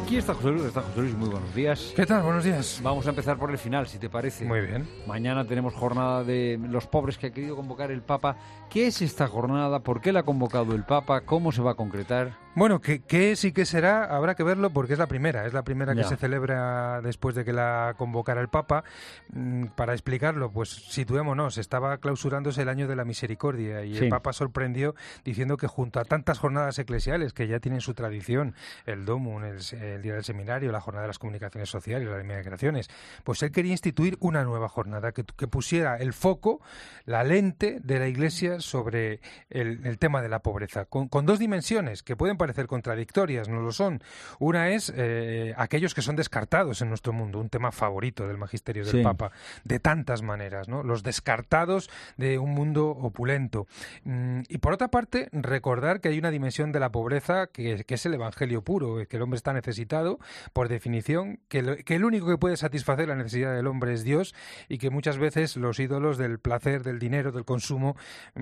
Aquí está José Luis, muy buenos días. ¿Qué tal? Buenos días. Vamos a empezar por el final, si te parece. Muy bien. Mañana tenemos jornada de los pobres que ha querido convocar el Papa. ¿Qué es esta jornada? ¿Por qué la ha convocado el Papa? ¿Cómo se va a concretar? Bueno, ¿qué es y qué será? Habrá que verlo porque es la primera que se celebra después de que la convocara el Papa. Para explicarlo, pues situémonos, estaba clausurándose el año de la misericordia y el Papa sorprendió diciendo que junto a tantas jornadas eclesiales que ya tienen su tradición, el Domum, el Día del Seminario, la Jornada de las Comunicaciones Sociales, las Migraciones, pues él quería instituir una nueva jornada que pusiera el foco, la lente de la Iglesia sobre el tema de la pobreza, con dos dimensiones que pueden parecer contradictorias, no lo son. Una es aquellos que son descartados en nuestro mundo, un tema favorito del magisterio del Papa, de tantas maneras, ¿no? Los descartados de un mundo opulento. Y por otra parte, recordar que hay una dimensión de la pobreza que es el evangelio puro, que el hombre está necesitado, por definición, que el único que puede satisfacer la necesidad del hombre es Dios, y que muchas veces los ídolos del placer, del dinero, del consumo,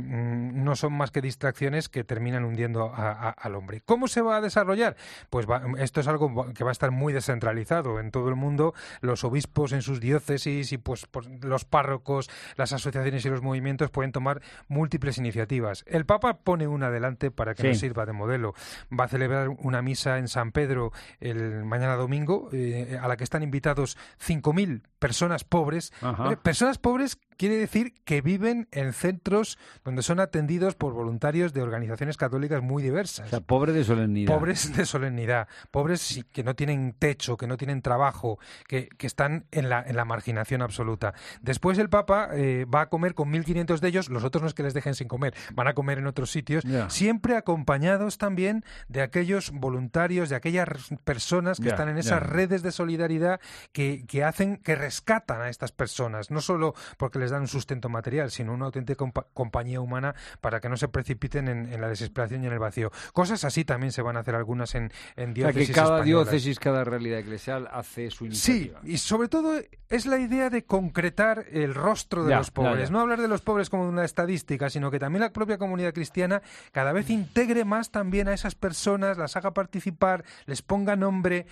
no son más que distracciones que terminan hundiendo al hombre. ¿Cómo se va a desarrollar? Pues esto es algo que va a estar muy descentralizado en todo el mundo. Los obispos en sus diócesis y pues los párrocos, las asociaciones y los movimientos pueden tomar múltiples iniciativas. El Papa pone una adelante para que nos sirva de modelo. Va a celebrar una misa en San Pedro el mañana domingo, a la que están invitados 5.000 personas pobres. Personas pobres quiere decir que viven en centros donde son atendidos por voluntarios de organizaciones católicas muy diversas. O sea, pobres de solemnidad. Pobres de solemnidad. Pobres que no tienen techo, que no tienen trabajo, que están en la marginación absoluta. Después el Papa va a comer con 1.500 de ellos. Los otros no es que les dejen sin comer, van a comer en otros sitios, siempre acompañados también de aquellos voluntarios, de aquellas personas que están en esas redes de solidaridad que hacen, que rescatan a estas personas, no solo porque les dan un sustento material, sino una auténtica compañía humana para que no se precipiten en la desesperación y en el vacío. Cosas así también se van a hacer algunas en diócesis españolas. O sea, que cada diócesis, cada realidad eclesial hace su iniciativa. Sí, y sobre todo es la idea de concretar el rostro de los pobres. No hablar de los pobres como de una estadística, sino que también la propia comunidad cristiana cada vez integre más también a esas personas, las haga participar, les ponga nombre.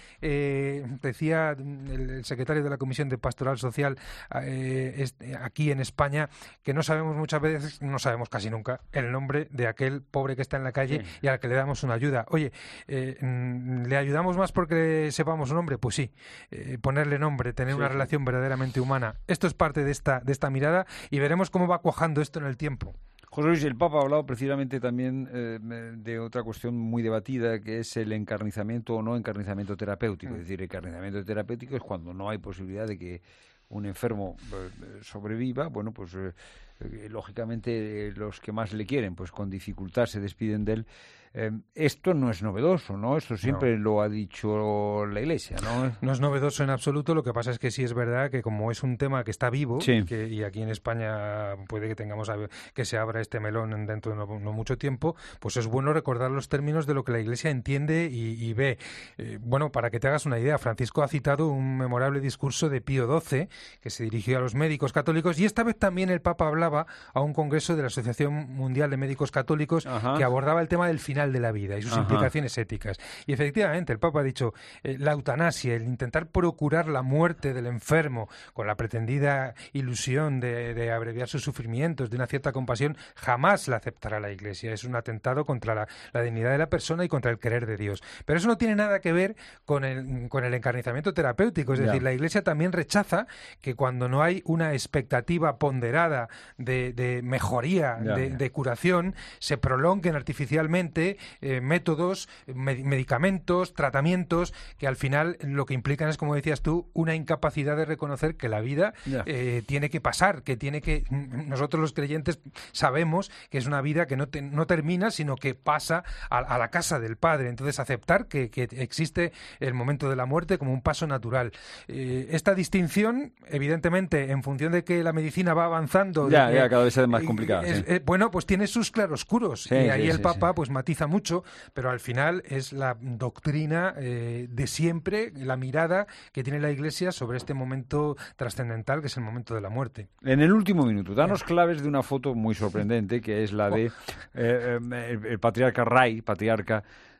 Decía el secretario de la Comisión de Pastoral Social aquí en España, que no sabemos muchas veces, no sabemos casi nunca, el nombre de aquel pobre que está en la calle y al que le damos una ayuda. Oye, ¿le ayudamos más porque sepamos su nombre? Pues sí, ponerle nombre, tener una relación verdaderamente humana. Esto es parte de esta mirada y veremos cómo va cuajando esto en el tiempo. José Luis, el Papa ha hablado precisamente también de otra cuestión muy debatida, que es el encarnizamiento o no encarnizamiento terapéutico. Es decir, el encarnizamiento terapéutico es cuando no hay posibilidad de que un enfermo sobreviva. Bueno, pues lógicamente los que más le quieren, pues con dificultad se despiden de él. Esto no es novedoso, ¿no? Esto siempre lo ha dicho la Iglesia, ¿no? No es novedoso en absoluto. Lo que pasa es que sí es verdad que como es un tema que está vivo, y aquí en España puede que tengamos que se abra este melón dentro de no mucho tiempo, pues es bueno recordar los términos de lo que la Iglesia entiende y ve. Bueno, para que te hagas una idea, Francisco ha citado un memorable discurso de Pío XII que se dirigió a los médicos católicos, y esta vez también el Papa hablaba a un congreso de la Asociación Mundial de Médicos Católicos que abordaba el tema del final de la vida y sus implicaciones éticas. Y efectivamente, el Papa ha dicho, la eutanasia, el intentar procurar la muerte del enfermo con la pretendida ilusión de abreviar sus sufrimientos, de una cierta compasión, jamás la aceptará la Iglesia. Es un atentado contra la dignidad de la persona y contra el querer de Dios. Pero eso no tiene nada que ver con el encarnizamiento terapéutico. Es decir, la Iglesia también rechaza que cuando no hay una expectativa ponderada de mejoría, de curación, se prolonguen artificialmente métodos, medicamentos, tratamientos que al final lo que implican es, como decías tú, una incapacidad de reconocer que la vida tiene que pasar, nosotros los creyentes sabemos que es una vida que no termina, sino que pasa a la casa del Padre. Entonces aceptar que existe el momento de la muerte como un paso natural. Esta distinción, evidentemente, en función de que la medicina va avanzando, cada vez es más complicada. Bueno, pues tiene sus claroscuros y ahí el Papa pues matiza mucho, pero al final es la doctrina de siempre, la mirada que tiene la Iglesia sobre este momento trascendental que es el momento de la muerte. En el último minuto, danos claves de una foto muy sorprendente que es la de el patriarca Ray, patriarca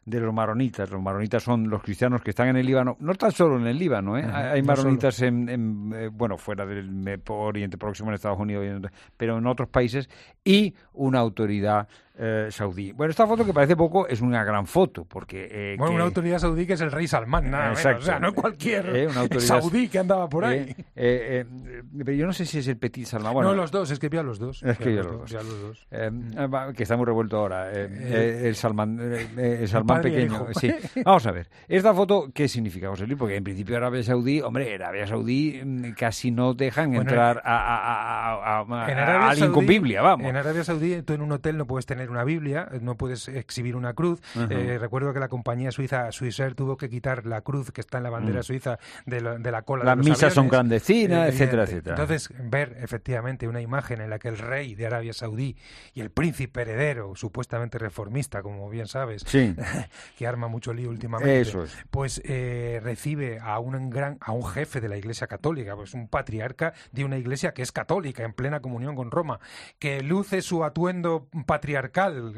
de los maronitas. Los maronitas son los cristianos que están en el Líbano, no tan solo en el Líbano, hay maronitas bueno, fuera del Oriente Próximo, en Estados Unidos, pero en otros países, y una autoridad saudí. Bueno, esta foto, que parece poco, es una gran foto, porque... una autoridad saudí que es el rey Salmán, nada menos. O sea, no cualquier saudí que andaba por ahí. Pero yo no sé si es el Petit Salmán. Bueno, no, los dos, es que vi a los dos. Escribió los dos. Que está muy revuelto ahora. El Salmán pequeño. Sí. Vamos a ver. Esta foto, ¿qué significa, José Luis? Porque en principio Arabia Saudí casi no dejan entrar a alguien con Biblia, vamos. En Arabia Saudí, tú en un hotel no puedes tener una Biblia, no puedes exhibir una cruz. Recuerdo que la compañía suiza Swissair tuvo que quitar la cruz que está en la bandera suiza de la cola Las de los misas aviones, son clandestinas, etcétera, etcétera. Entonces, ver efectivamente una imagen en la que el rey de Arabia Saudí y el príncipe heredero, supuestamente reformista, como bien sabes, que arma mucho lío últimamente, eso es. pues recibe a un jefe de la Iglesia Católica, pues un patriarca de una iglesia que es católica, en plena comunión con Roma, que luce su atuendo patriarcal,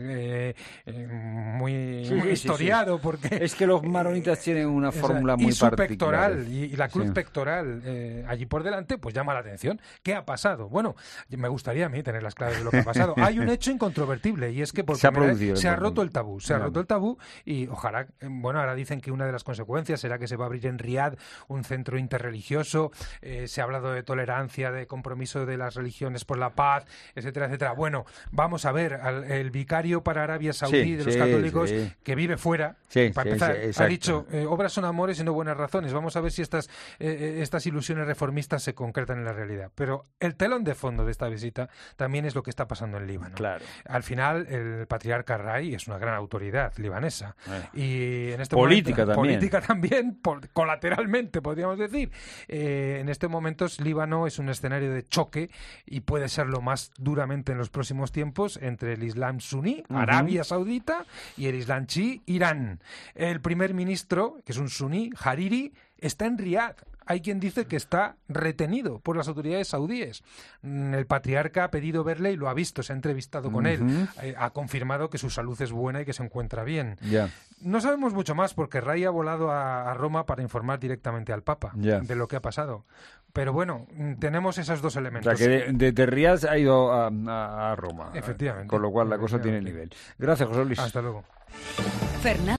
muy historiado, porque... Es que los maronitas tienen una fórmula muy particular. Pectoral, y la cruz pectoral allí por delante, pues llama la atención. ¿Qué ha pasado? Bueno, me gustaría a mí tener las claves de lo que ha pasado. Hay un hecho incontrovertible, y es que por primera vez se ha roto el tabú. Se ha roto el tabú, y ojalá, bueno, ahora dicen que una de las consecuencias será que se va a abrir en Riad un centro interreligioso. Se ha hablado de tolerancia, de compromiso de las religiones por la paz, etcétera, etcétera. Bueno, vamos a ver, el vicario para Arabia Saudí de los católicos, que vive fuera, para empezar, ha dicho, obras son amores y no buenas razones. Vamos a ver si estas ilusiones reformistas se concretan en la realidad. Pero el telón de fondo de esta visita también es lo que está pasando en Líbano. Claro. Al final, el patriarca Rai es una gran autoridad libanesa. Y en este política también, colateralmente, podríamos decir. En este momento, Líbano es un escenario de choque, y puede serlo más duramente en los próximos tiempos, entre el Islam suní, Arabia Saudita, y el Islam chií, Irán. El primer ministro, que es un suní, Hariri, está en Riad. Hay quien dice que está retenido por las autoridades saudíes. El patriarca ha pedido verle y lo ha visto, se ha entrevistado con él. Ha confirmado que su salud es buena y que se encuentra bien. No sabemos mucho más, porque Rai ha volado a Roma para informar directamente al Papa de lo que ha pasado. Pero bueno, tenemos esos dos elementos. O sea, que desde Riad ha ido a Roma. Efectivamente. Con lo cual la cosa tiene nivel. Gracias, José Luis. Hasta luego.